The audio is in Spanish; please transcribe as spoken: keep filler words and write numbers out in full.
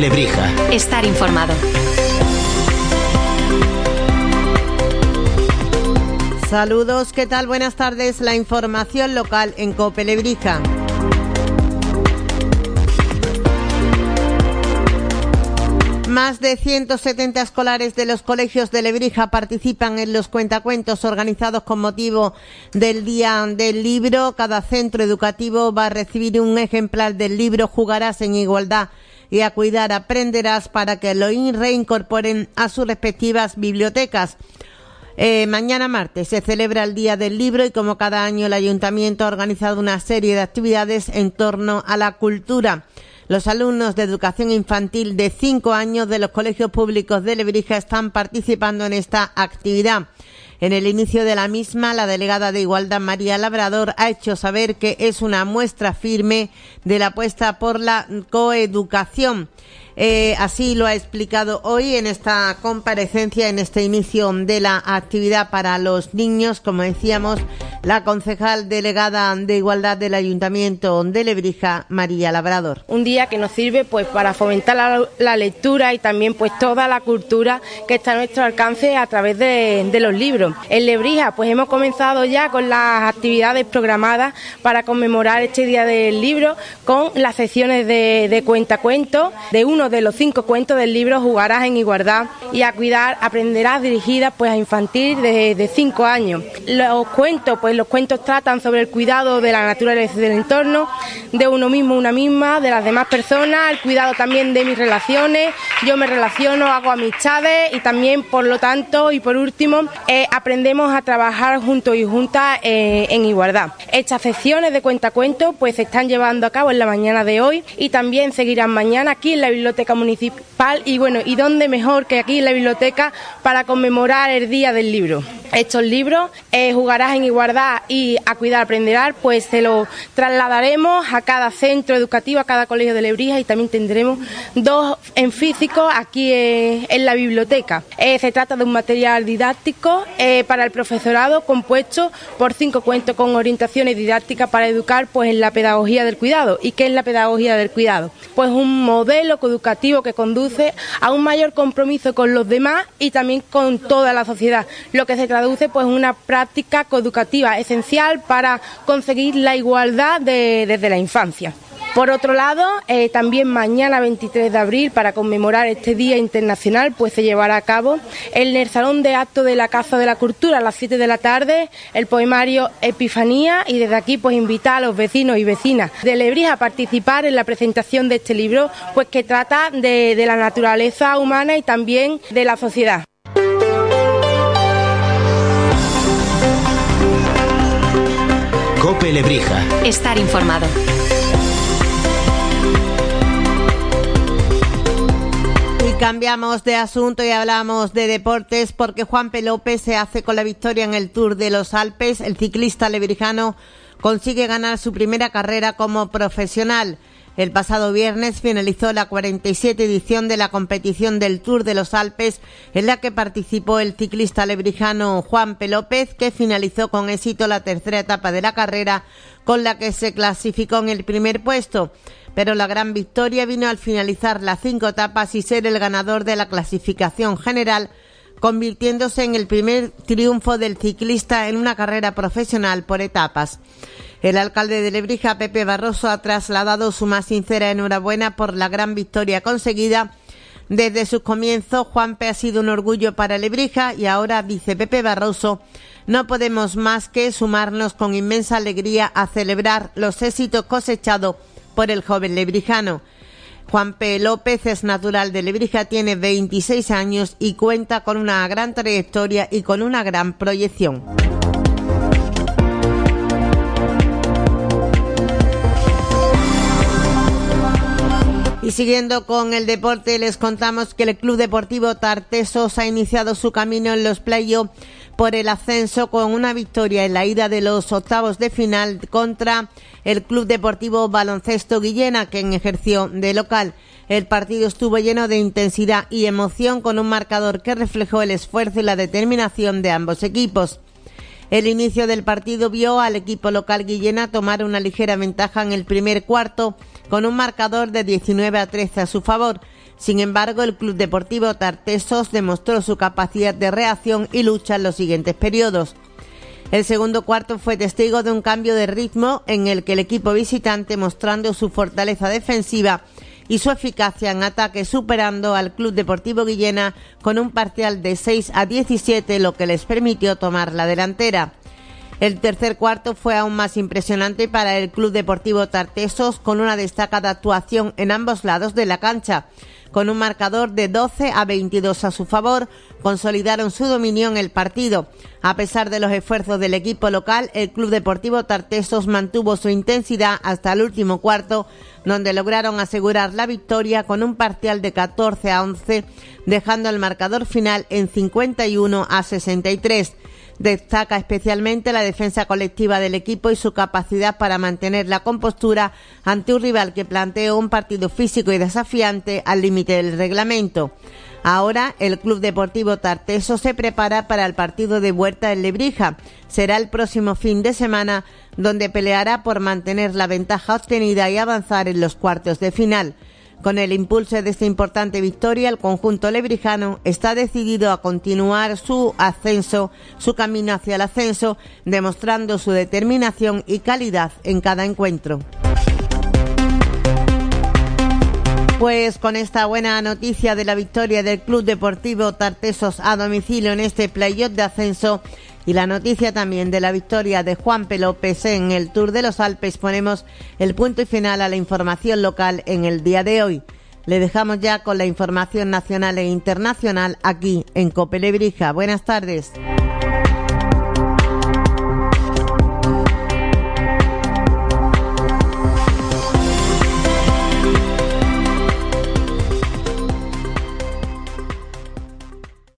Lebrija. Estar informado. Saludos, ¿qué tal? Buenas tardes. La información local en COPE Lebrija. Más de ciento setenta escolares de los colegios de Lebrija participan en los cuentacuentos organizados con motivo del Día del Libro. Cada centro educativo va a recibir un ejemplar del libro Jugarás en Igualdad y a cuidar aprenderás para que lo reincorporen a sus respectivas bibliotecas. Eh, mañana martes se celebra el Día del Libro y como cada año el Ayuntamiento ha organizado una serie de actividades en torno a la cultura. Los alumnos de educación infantil de cinco años de los colegios públicos de Lebrija están participando en esta actividad. En el inicio de la misma, la delegada de Igualdad, María Labrador, ha hecho saber que es una muestra firme de la apuesta por la coeducación. Eh, así lo ha explicado hoy en esta comparecencia, en este inicio de la actividad para los niños, como decíamos, la concejal delegada de Igualdad del Ayuntamiento de Lebrija, María Labrador. Un día que nos sirve pues para fomentar la, la lectura y también pues toda la cultura que está a nuestro alcance a través de, de los libros. En Lebrija pues hemos comenzado ya con las actividades programadas para conmemorar este Día del Libro con las secciones de, de cuentacuentos, de uno de los cinco cuentos del libro Jugarás en Igualdad y a cuidar aprenderás, dirigidas pues a infantil de, de cinco años. Los cuentos pues los cuentos tratan sobre el cuidado de la naturaleza y del entorno, de uno mismo, una misma, de las demás personas, el cuidado también de mis relaciones, yo me relaciono, hago amistades y también por lo tanto y por último eh, aprendemos a trabajar juntos y juntas eh, en igualdad. Estas secciones de cuentacuentos pues se están llevando a cabo en la mañana de hoy y también seguirán mañana aquí en la biblioteca municipal y bueno, y dónde mejor que aquí en la biblioteca para conmemorar el Día del Libro. Estos libros, eh, Jugarás en Igualdad y A Cuidar Aprenderás, pues se lo trasladaremos a cada centro educativo, a cada colegio de Lebrija y también tendremos dos en físico aquí eh, en la biblioteca. Eh, se trata de un material didáctico eh, para el profesorado compuesto por cinco cuentos con orientaciones didácticas para educar pues en la pedagogía del cuidado. ¿Y qué es la pedagogía del cuidado? Pues un modelo educativo que conduce a un mayor compromiso con los demás y también con toda la sociedad, lo que se traduce pues en una práctica coeducativa esencial para conseguir la igualdad de, desde la infancia. Por otro lado, eh, también mañana veintitrés de abril, para conmemorar este Día Internacional, pues se llevará a cabo en el Salón de Actos de la Casa de la Cultura a las siete de la tarde el poemario Epifanía y desde aquí pues invitar a los vecinos y vecinas de Lebrija a participar en la presentación de este libro, pues que trata de, de la naturaleza humana y también de la sociedad. COPE Lebrija. Estar informado. Cambiamos de asunto y hablamos de deportes porque Juanpe López se hace con la victoria en el Tour de los Alpes. El ciclista lebrijano consigue ganar su primera carrera como profesional. El pasado viernes finalizó la cuarenta y siete edición de la competición del Tour de los Alpes, en la que participó el ciclista lebrijano Juanpe López, que finalizó con éxito la tercera etapa de la carrera, con la que se clasificó en el primer puesto. Pero la gran victoria vino al finalizar las cinco etapas y ser el ganador de la clasificación general, convirtiéndose en el primer triunfo del ciclista en una carrera profesional por etapas. El alcalde de Lebrija, Pepe Barroso, ha trasladado su más sincera enhorabuena por la gran victoria conseguida. Desde sus comienzos, Juanpe ha sido un orgullo para Lebrija y ahora, dice Pepe Barroso, no podemos más que sumarnos con inmensa alegría a celebrar los éxitos cosechados por el joven lebrijano. Juanpe López es natural de Lebrija, tiene veintiséis años y cuenta con una gran trayectoria y con una gran proyección. Y siguiendo con el deporte, les contamos que el Club Deportivo Tartesos ha iniciado su camino en los playoffs por el ascenso con una victoria en la ida de los octavos de final contra el Club Deportivo Baloncesto Guillena, quien ejerció de local. El partido estuvo lleno de intensidad y emoción, con un marcador que reflejó el esfuerzo y la determinación de ambos equipos. El inicio del partido vio al equipo local Guillena tomar una ligera ventaja en el primer cuarto, con un marcador de diecinueve a trece a su favor. Sin embargo, el Club Deportivo Tartesos demostró su capacidad de reacción y lucha en los siguientes periodos. El segundo cuarto fue testigo de un cambio de ritmo en el que el equipo visitante, mostrando su fortaleza defensiva y su eficacia en ataque, superando al Club Deportivo Guillena con un parcial de seis a diecisiete, lo que les permitió tomar la delantera. El tercer cuarto fue aún más impresionante para el Club Deportivo Tartesos, con una destacada actuación en ambos lados de la cancha. Con un marcador de doce a veintidós a su favor, consolidaron su dominio en el partido. A pesar de los esfuerzos del equipo local, el Club Deportivo Tartesos mantuvo su intensidad hasta el último cuarto, donde lograron asegurar la victoria con un parcial de catorce a once, dejando el marcador final en cincuenta y uno a sesenta y tres. Destaca especialmente la defensa colectiva del equipo y su capacidad para mantener la compostura ante un rival que planteó un partido físico y desafiante al límite del reglamento. Ahora el Club Deportivo Tartesos se prepara para el partido de vuelta en Lebrija. Será el próximo fin de semana, donde peleará por mantener la ventaja obtenida y avanzar en los cuartos de final. Con el impulso de esta importante victoria, el conjunto lebrijano está decidido a continuar su ascenso, su camino hacia el ascenso, demostrando su determinación y calidad en cada encuentro. Pues con esta buena noticia de la victoria del Club Deportivo Tartesos a domicilio en este playoff de ascenso, y la noticia también de la victoria de Juanpe López en el Tour de los Alpes, ponemos el punto y final a la información local en el día de hoy. Le dejamos ya con la información nacional e internacional aquí en COPE Lebrija. Buenas tardes.